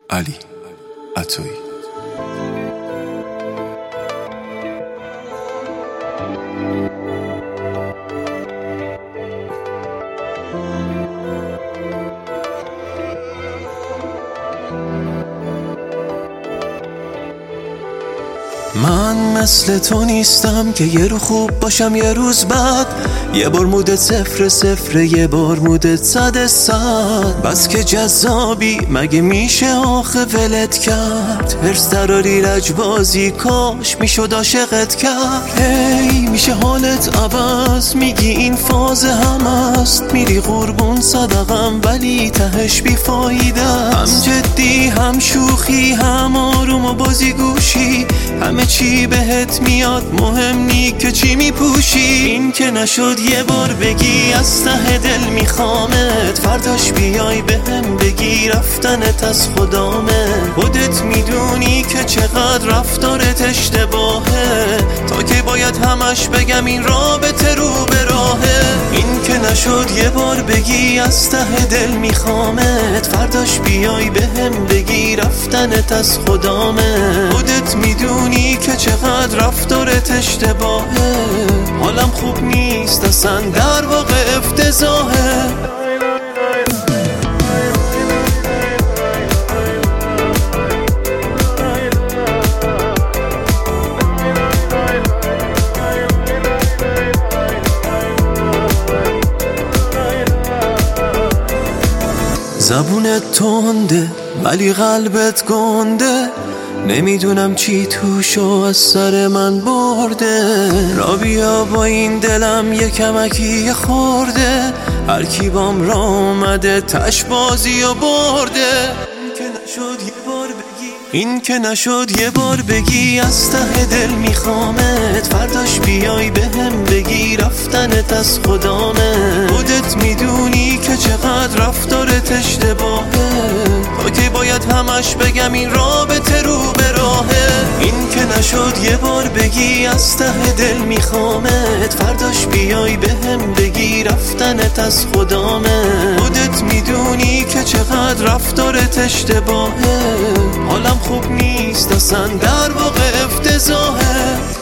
علی عطایی. من مثل تو نیستم که یه رو خوب باشم یه روز بعد، یه بار مودت صفر یه بار مودت 100. بس که جذابی مگه میشه آخه ولت کرد؟ هرس دراری رجبازی کاش میشد عاشقت کرد. هی میشه حالت عوض، میگی این فاز هم است، میری قربون صدقم ولی تهش بیفایده است. هم جدی هم شوخی هم آروم و بازی گوشی، همه چی بهت میاد مهم نی که چی میپوشی. این که نشد یه بار بگی از ته دل میخوامت، فرداش بیای بهم بگی رفتنت از خدامه. خودت میدونی که چقدر رفتارت اشتباهه، تا که باید همش بگم این رابطه رو به راهه. این که نشد یه بار بگی از ته دل میخوامت، فرداش بیای بهم بگی رفتنت از خدامه. خودت میدونی که چقدر رفتارت اشتباهه، حالم خوب نیست اصلا در واقع افتضاحه. زبونت تنده ولی قلبت گنده، نمیدونم چی توشو از سر من برده. را بیا با این دلم یه کمکی خورده، هر کی بام را اومده تش بازی و برده. این که نشد یه بار بگی از ته دل میخوامت، فرداش بیای بهم بگی رفتنت از خدامه. خودت میدونی که چقدر رفتارت اشتباهه، تا که باید همش بگم این رابطه رو به راهه. این که نشد یه بار بگی از ته دل میخوامت، فرداش بیای بهم بگی رفتنت از خدامه. خودت میدونی که چقدر رفتارت اشتباهه، حالم خوب نیست اصلا در واقع افتضاحه.